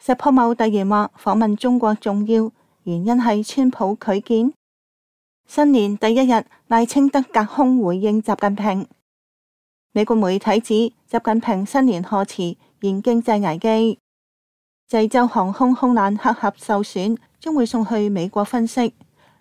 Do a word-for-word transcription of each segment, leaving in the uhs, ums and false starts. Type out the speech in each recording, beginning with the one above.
石破茂突然話訪問中國重要，原因係川普拒見。新年第一日，賴清德隔空回應習近平。美國媒體指習近平新年賀詞現經濟危機，濟州航空空難黑盒受損，將會送去美國分析。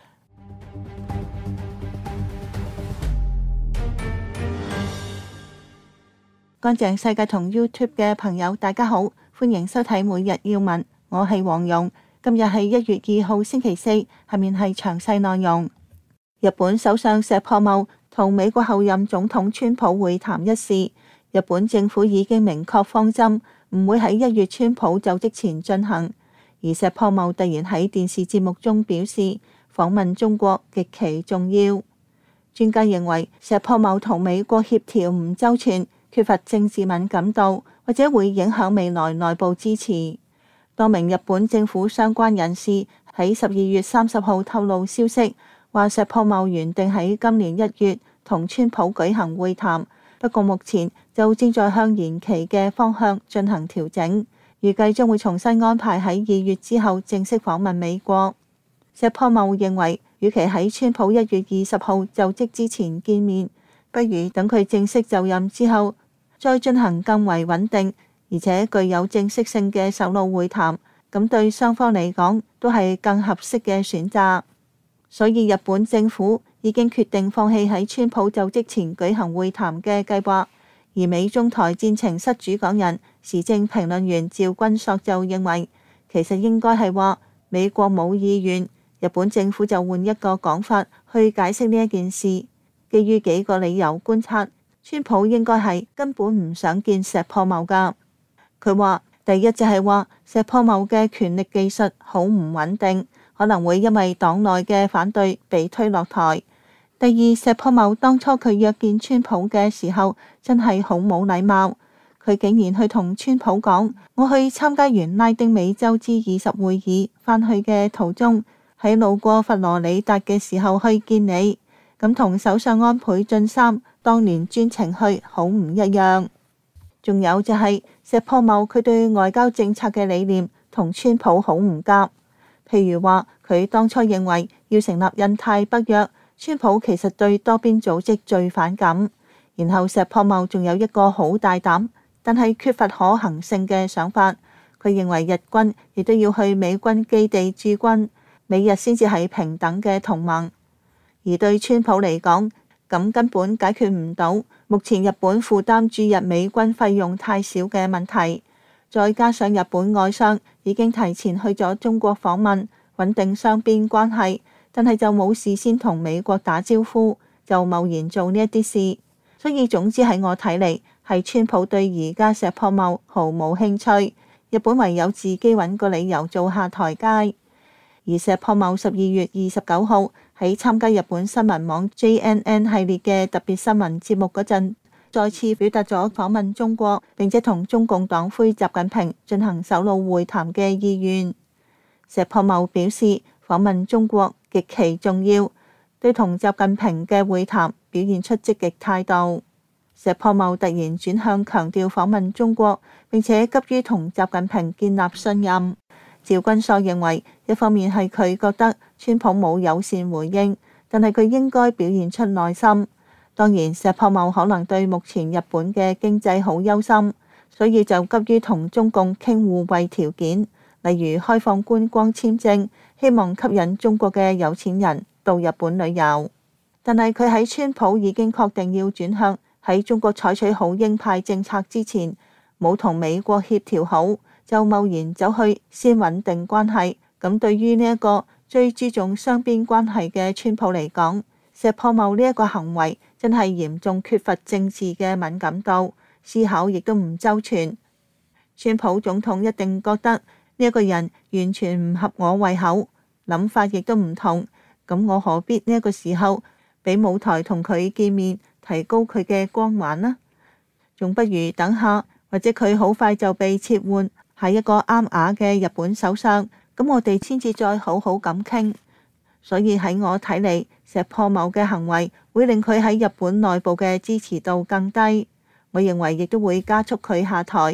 乾淨世界同 YouTube 嘅朋友，大家好，歡迎收睇每日要聞，我係黃蓉。今日係一月二號星期四，下面係詳細內容。日本首相石破茂同美國候任總統川普會談一事，日本政府已經明確方針，唔會喺一月川普就職前進行。而石破茂突然喺電視節目中表示，訪問中國極其重要。專家認為石破茂同美國協調唔周全，缺乏政治敏感度，或者會影響未來內部支持。多名日本政府相關人士喺十二月三十號透露消息，話石破茂原定喺今年一月同川普舉行會談，不過目前就正在向延期嘅方向進行調整，預計將會重新安排喺二月之後正式訪問美國。石破茂認為，與其喺川普一月二十號就職之前見面，不如等佢正式就任之後，再進行更為穩定而且具有正式性嘅首腦會談，咁對雙方嚟講都係更合適嘅選擇。所以日本政府已經決定放棄喺川普就職前舉行會談嘅計劃。而美中台戰情室主講人、時政評論員趙君朔就認為，其實應該係話美國冇意願，日本政府就換一個講法去解釋呢一件事。基於幾個理由觀察，川普應該係根本唔想見石破茂㗎。佢話第一就係話石破茂嘅權力技術好唔穩定，可能會因為黨內嘅反對被推落台。第二，石破茂當初佢約見川普嘅時候真係好冇禮貌，佢竟然去同川普講，我去參加完拉丁美洲 G 二十會議返去嘅途中，喺路過佛羅里達嘅時候去見你。咁同首相安倍晉三當年專程去好唔一樣。仲有就係石破茂佢對外交政策嘅理念同川普好唔夾。譬如話佢當初認為要成立印太北約，川普其實對多邊組織最反感。然後石破茂仲有一個好大膽但係缺乏可行性嘅想法，佢認為日軍亦都要去美軍基地駐軍，美日先至係平等嘅同盟。而對川普嚟講，咁根本解決唔到目前日本負擔駐日美軍費用太少嘅問題。再加上日本外相已經提前去咗中國訪問，穩定雙邊關係，但係就冇事先同美國打招呼，就貿然做呢一啲事。所以總之喺我睇嚟，係川普對而家石破茂毫無興趣，日本唯有自己揾個理由做下台階。而石破茂十二月二十九號喺參加日本新聞網 J N N 系列嘅特別新聞節目嗰陣，再次表達咗訪問中國並且同中共黨魁習近平進行首腦會談嘅意願。石破茂表示，訪問中國極其重要，對同習近平嘅會談表現出積極態度。石破茂突然轉向強調訪問中國，並且急於同習近平建立信任。趙君朔認為，一方面係佢覺得川普冇友善回應，但係佢應該表現出耐心。當然，石破茂可能對目前日本嘅經濟好憂心，所以就急於同中共傾互惠條件，例如開放觀光簽證，希望吸引中國嘅有錢人到日本旅遊。但係佢喺川普已經確定要轉向喺中國採取好鷹派政策之前，冇同美國協調好，就貿然走去先穩定關係。咁對於呢一個最注重雙邊關係嘅川普嚟講，石破茂呢一個行為真係嚴重缺乏政治嘅敏感度，思考亦都唔周全。川普總統一定覺得呢一個人完全唔合我胃口，諗法亦都唔同，咁我何必呢一個時候俾舞台同佢見面，提高佢嘅光環呢？仲不如等下，或者佢好快就被撤換，係一個啱牙嘅日本首相，咁我哋先至再好好咁傾。所以喺我睇嚟，石破茂嘅行為會令佢喺日本內部嘅支持度更低，我認為亦都會加速佢下台，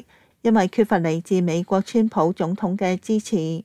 因為缺乏嚟自美國川普總統嘅支持。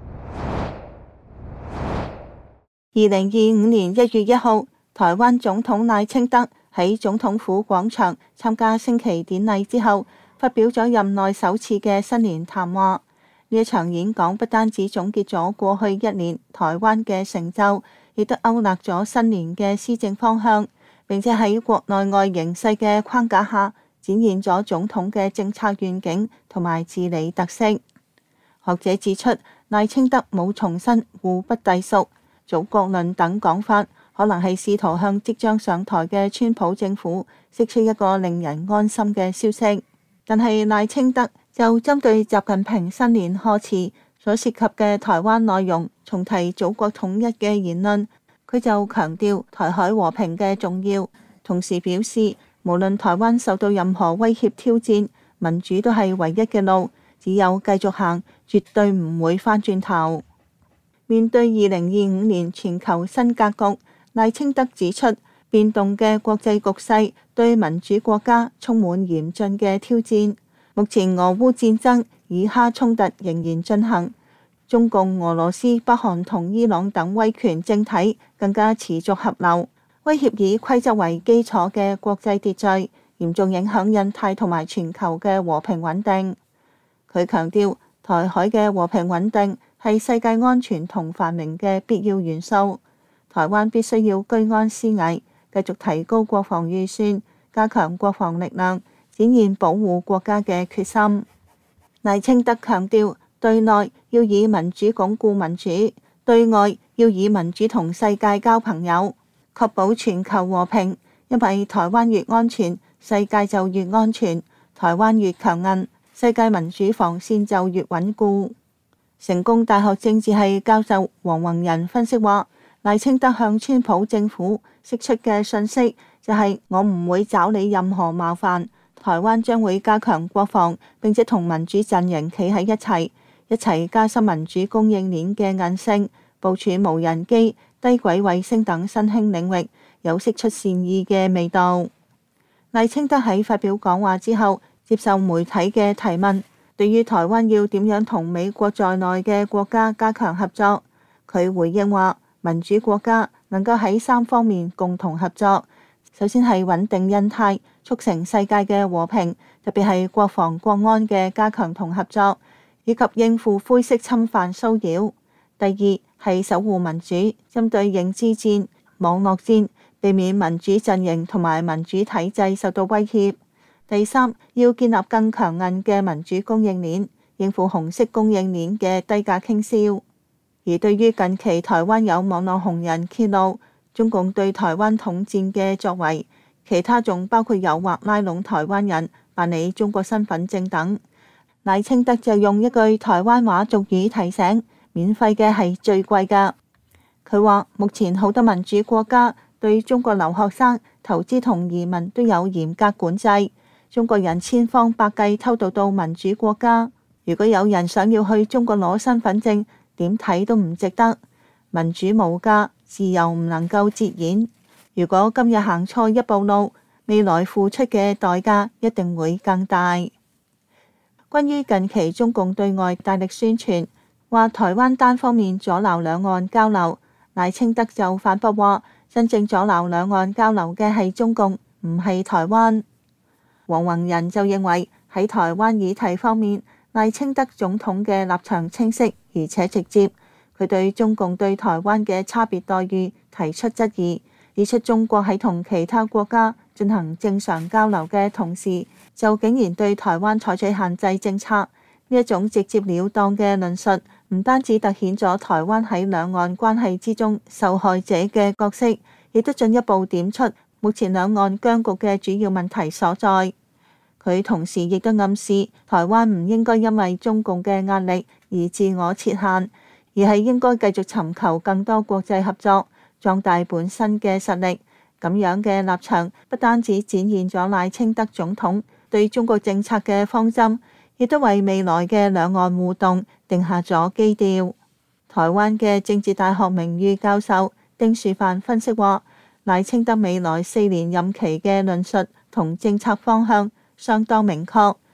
二零二五年一月一號，台灣總統賴清德喺總統府廣場參加升旗典禮之後，發表咗任內首次嘅新年談話。呢一場演講不單止總結咗過去一年台灣嘅成就，亦都勾勒咗新年嘅施政方向，並且喺國內外形勢嘅框架下，展現咗總統嘅政策願景同埋治理特色。學者指出，賴清德冇重申互不隸屬、祖國論等講法，可能係試圖向即將上台嘅川普政府釋出一個令人安心嘅消息。但係賴清德就針對習近平新年賀詞所涉及嘅台灣內容，重提祖國統一嘅言論，佢就強調台海和平嘅重要，同時表示無論台灣受到任何威脅挑戰，民主都係唯一嘅路，只有繼續行，絕對唔會返轉頭。面對二零二五年全球新格局，賴清德指出，變動嘅國際局勢對民主國家充滿嚴峻嘅挑戰。目前俄烏戰爭、以哈衝突仍然進行，中共、俄羅斯、北韓同伊朗等威權政體更加持續合流，威脅以規則為基礎嘅國際秩序，嚴重影響印太同埋全球嘅和平穩定。佢強調，台海嘅和平穩定係世界安全同繁榮嘅必要元素，台灣必須要居安思危，繼續提高國防預算，加強國防力量，展現保護國家嘅決心。賴清德強調，對內要以民主鞏固民主，對外要以民主同世界交朋友，確保全球和平。因為台灣越安全，世界就越安全；台灣越強韌，世界民主防線就越穩固。成功大學政治系教授黃宏仁分析話，賴清德向川普政府釋出嘅訊息就係我唔會找你任何麻煩，台灣將會加強國防，並且同民主陣營企喺一齊，一齊加深民主供應鏈嘅韌性，部署無人機、低軌衛星等新興領域，有釋出善意嘅味道。賴清德喺發表講話之後，接受媒體嘅提問，對於台灣要點樣同美國在內嘅國家加強合作，佢回應話，民主國家能夠喺三方面共同合作，首先係穩定印太，促成世界嘅和平，特別係國防國安嘅加強同合作，以及應付灰色侵犯騷擾。第二係守護民主，針對認知戰、網絡戰，避免民主陣營同埋民主體制受到威脅。第三，要建立更強韌嘅民主供應鏈，應付紅色供應鏈嘅低價傾銷。而對於近期台灣有網絡紅人揭露中共對台灣統戰嘅作為，其他仲包括誘惑拉攏台灣人辦理中國身份證等，賴清德就用一句台灣話俗語提醒：免費嘅係最貴㗎。佢話目前好多民主國家對中國留學生、投資同移民都有嚴格管制，中國人千方百計偷渡到民主國家，如果有人想要去中國攞身份證，點睇都唔值得。民主無價，自由唔能夠折現。如果今日行錯一步路，未來付出嘅代價一定會更大。關於近期中共對外大力宣傳，話台灣單方面阻撓兩岸交流，賴清德就反駁話，真正阻撓兩岸交流嘅係中共，唔係台灣。黃宏仁就認為喺台灣議題方面，賴清德總統嘅立場清晰而且直接，佢對中共對台灣嘅差別待遇提出質疑，指出中國喺同其他國家進行正常交流嘅同時，就竟然對台灣採取限制政策。呢一種直接了當嘅論述，唔單止凸顯咗台灣喺兩岸關係之中受害者嘅角色，亦都進一步點出目前兩岸僵局嘅主要問題所在。佢同時亦都暗示台灣唔應該因為中共嘅壓力而自我設限，而係應該繼續尋求更多國際合作，壯大本身嘅實力。咁樣嘅立場不單止展現咗賴清德總統對中國政策嘅方針，亦都為未來嘅兩岸互動定下咗基調。台灣嘅政治大學名譽教授丁樹範分析話，賴清德未來四年任期嘅論述同政策方向相當明確，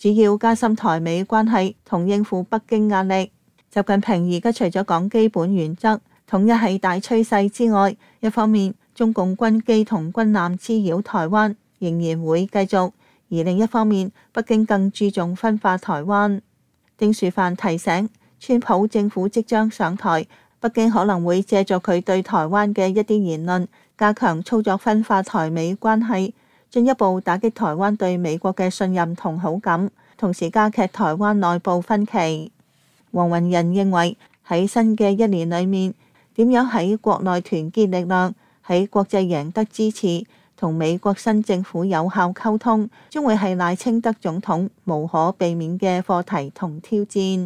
主要加深台美關係同應付北京壓力。習近平而家除咗講基本原則，統一係大趨勢之外，一方面中共軍機同軍艦滋擾台灣仍然會繼續，而另一方面北京更注重分化台灣。丁樹範提醒，川普政府即將上台，北京可能會借助佢對台灣嘅一啲言論，加強操作分化台美關係，進一步打擊台灣對美國嘅信任同好感，同時加劇台灣內部分歧。黃雲仁認為，喺新嘅一年裏面，點樣喺國內團結力量，喺國際贏得支持，同美國新政府有效溝通，將會係賴清德總統無可避免嘅課題同挑戰。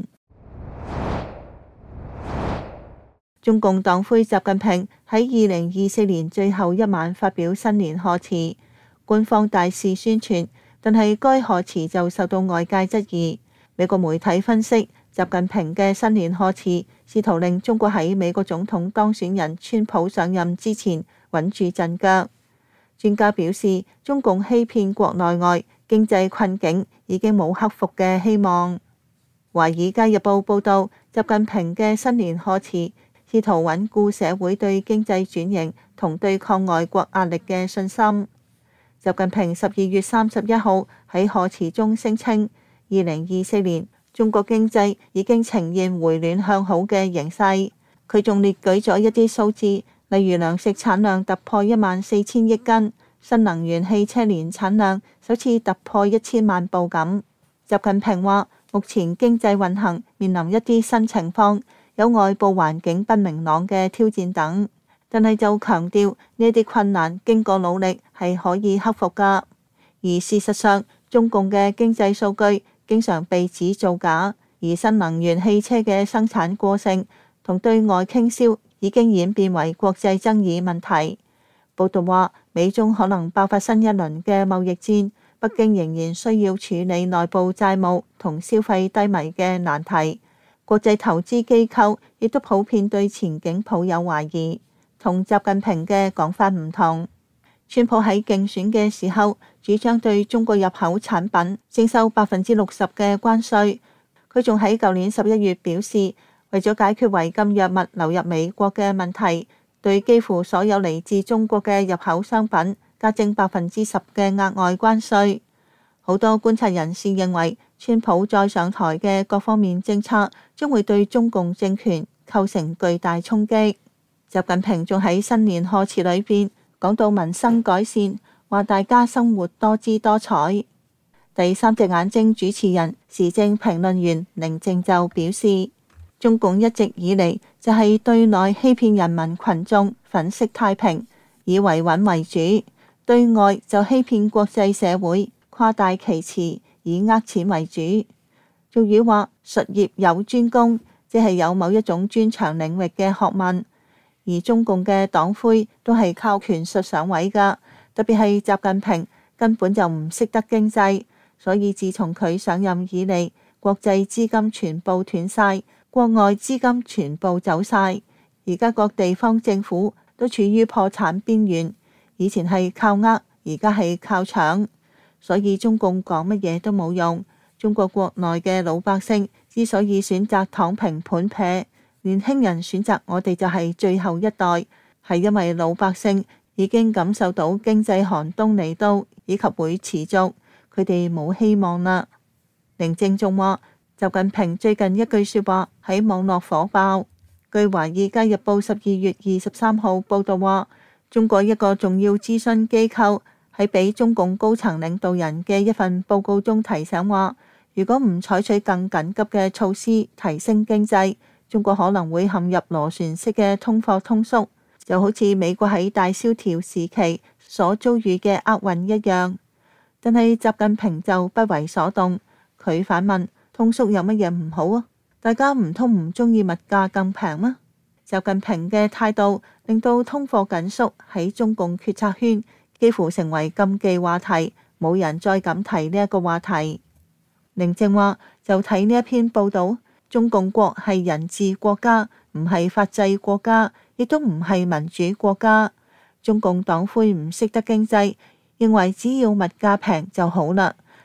中共黨魁習近平喺二零二四年最後一晚發表新年賀詞，官方大肆宣傳，但係該賀詞就受到外界質疑。美國媒體分析，習近平嘅新年賀詞試圖令中國喺美國總統當選人川普上任之前穩住陣腳。專家表示，中共欺騙國內外，經濟困境已經冇克服嘅希望。華爾街日報報道，習近平嘅新年賀詞試圖穩固社會對經濟轉型同對抗外國壓力嘅信心。習近平十二月三十一號喺賀詞中聲稱，二零二四年中國經濟已經呈現回暖向好嘅形勢。佢仲列舉咗一啲數字，例如糧食產量突破一萬四千億斤，新能源汽車年產量首次突破一千萬部咁。習近平話，目前經濟運行面臨一啲新情況，有外部環境不明朗嘅挑戰等，但係就強調呢啲困難經過努力係可以克服㗎。而事實上，中共嘅經濟數據經常被指造假，而新能源汽車嘅生產過剩同對外傾銷已經演變為國際爭議問題。報道話，美中可能爆發新一輪嘅貿易戰，北京仍然需要處理內部債務同消費低迷嘅難題。國際投資機構亦都普遍對前景抱有懷疑，同習近平嘅講法唔同。川普喺競選嘅時候主張對中國入口產品徵收百分之六十嘅關稅。佢仲喺舊年十一月表示，為咗解決違禁藥物流入美國嘅問題，對幾乎所有嚟自中國嘅入口商品加徵百分之十嘅額外關稅。好多觀察人士認為，川普再上台嘅各方面政策將會對中共政權構成巨大衝擊。習近平仲喺新年賀詞裏邊講到民生改善，話大家生活多姿多彩。第三隻眼睛主持人、時政評論員寧靜就表示，中共一直以嚟就係對內欺騙人民群眾粉飾太平，以維穩為主，對外就欺騙國際社會，誇大其詞，以呃錢為主。俗語話術業有專攻，即係有某一種專長領域嘅學問。而中共嘅黨魁都係靠權術上位㗎，特別係習近平根本就唔識得經濟，所以自從佢上任以嚟，國際資金全部斷晒，國外資金全部走晒，而家各地方政府都處於破產邊緣。以前係靠呃，而家係靠搶，所以中共講乜嘢都冇用。中國國內嘅老百姓之所以選擇躺平盤撇，年輕人選擇我哋就係最後一代，係因為老百姓已經感受到經濟寒冬嚟到，以及會持續，佢哋冇希望啦。寧靜仲話，習近平最近一句說話喺網絡火爆。據華爾街日報十二月二十三號報道話，中國一個重要諮詢機構喺俾中共高層領導人嘅一份報告中提醒話，如果唔採取更緊急嘅措施提升經濟，中國可能會陷入螺旋式嘅通貨通縮，就好似美國喺大蕭條時期所遭遇嘅厄運一樣。但係習近平就不為所動，佢反問：通縮有乜嘢唔好啊？大家唔通唔中意物價更平嗎？習近平嘅態度令到通貨緊縮喺中共決策圈幾乎成為禁忌話題，冇人再敢提呢一個話題。寧靜話：就睇呢一篇報道。中共國係人治國家，唔係法制國家，亦都唔係民主國家。中共黨魁唔識得經濟，認為只要物價平就好啦，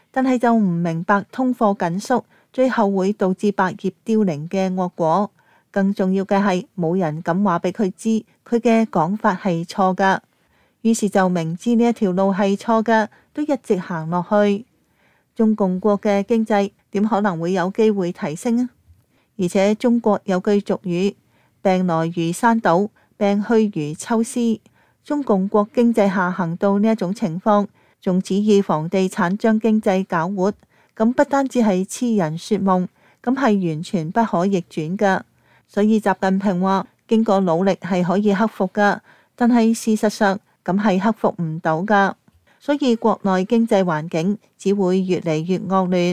但係就唔明白通貨緊縮最後會導致百業凋零嘅惡果。更重要嘅係冇人敢話俾佢知佢嘅講法係錯㗎，於是就明知呢一條路係錯㗎，都一直行落去。中共國嘅經濟點可能會有機會提升啊？而且中國有句俗語，病來如山倒，病去如抽絲。中共國經濟下行到呢一種情況，仲指意房地產將經濟搞活，咁不單止係痴人說夢，咁係完全不可逆轉㗎。所以習近平話，經過努力係可以克服㗎，但係事實上咁係克服唔到㗎。所以國內經濟環境只會越嚟越惡劣。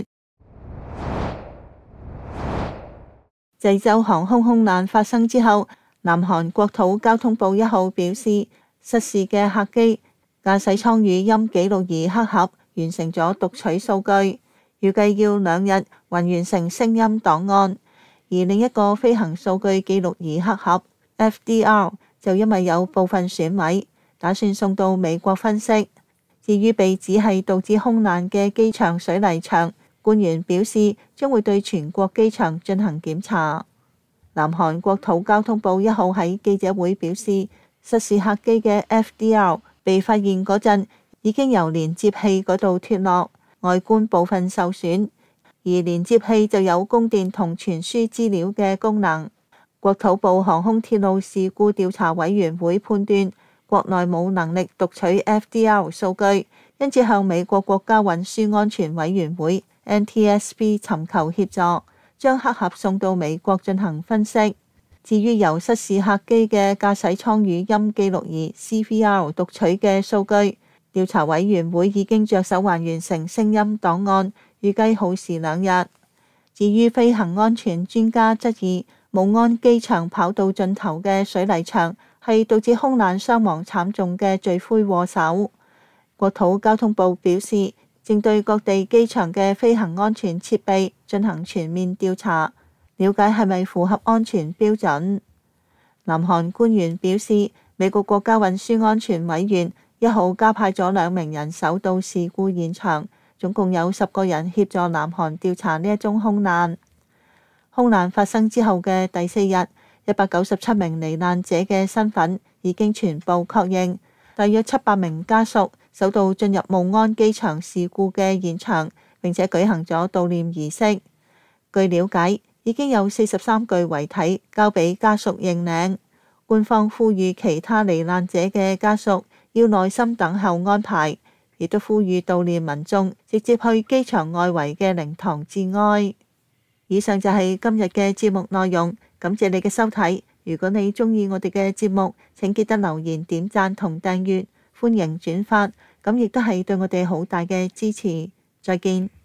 濟州航空空難發生之後，南韓國土交通部一號表示，失事嘅客機駕駛艙語音記錄儀黑盒完成咗讀取數據，預計要兩日還完成聲音檔案。而另一個飛行數據記錄儀黑盒 F D R 就因為有部分損毀，打算送到美國分析。至於被指係導致空難嘅機場水泥牆，官員表示將會對全國機場進行檢查。南韓國土交通部一號喺記者會表示，失事客機嘅 F D R 被發現嗰陣已經由連接器嗰度脫落，外觀部分受損。而連接器就有供電同傳輸資料嘅功能。國土部航空鐵路事故調查委員會判斷，國內冇能力讀取 F D R 數據，因此向美國國家運輸安全委員會 N T S B 尋求協助，將黑盒送到美國進行分析。至於由失事客機嘅駕駛艙語音記錄儀 C V R 讀取嘅數據，調查委員會已經着手還原成聲音檔案，預計耗時兩日。至於飛行安全專家質疑，武安機場跑道盡頭嘅水泥牆係導致空難傷亡慘重嘅罪魁禍首。國土交通部表示，正對各地機場嘅飛行安全設備進行全面調查，了解係咪符合安全標準。南韓官員表示，美國國家運輸安全委員一號加派咗兩名人手到事故現場，總共有十個人協助南韓調查呢一宗空難。空難發生之後嘅第四日，一百九十七名罹難者嘅身份已經全部確認，大約七百名家屬首度進入武安機場事故嘅現場，並且舉行咗悼念儀式。據了解，已經有四十三具遺體交俾家屬認領。官方呼籲其他罹難者嘅家屬要耐心等候安排，亦都呼籲悼念民眾直接去機場外圍嘅靈堂致哀。以上就係今日嘅節目內容，感謝你嘅收睇。如果你鍾意我哋嘅節目，請記得留言、點讚同訂閱，歡迎轉發，咁亦都係對我哋好大嘅支持。再見。